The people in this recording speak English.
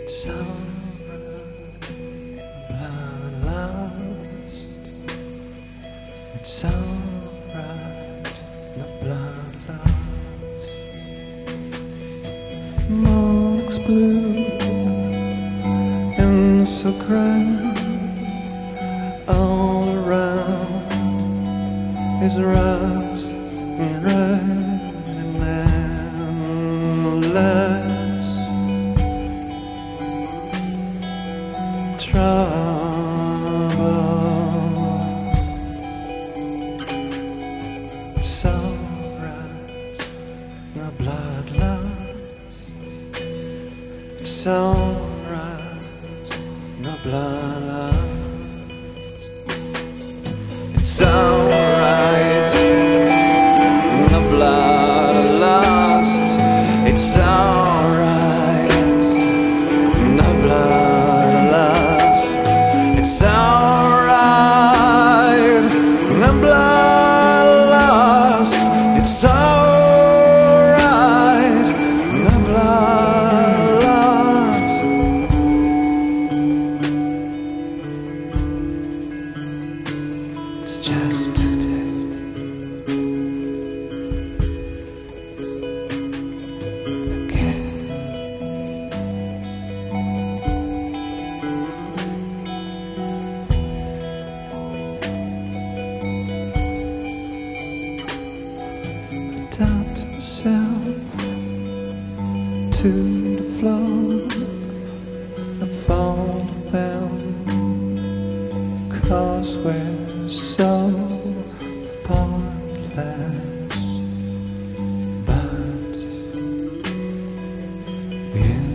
It's alright, blood lost. It's alright, the blood lost. Monarchs blue and so grand, all around is wrapped in red and endless trouble. It's alright, no blood lost. It's alright, no blood lost. It's alright, no blood lost. It's alright, no blood lost. It's alright, no blood lost. It's alright, no blood lost. It's just today. Again. Adapt myself to the flow of all of them, 'cause we're so pointless, but beautiful.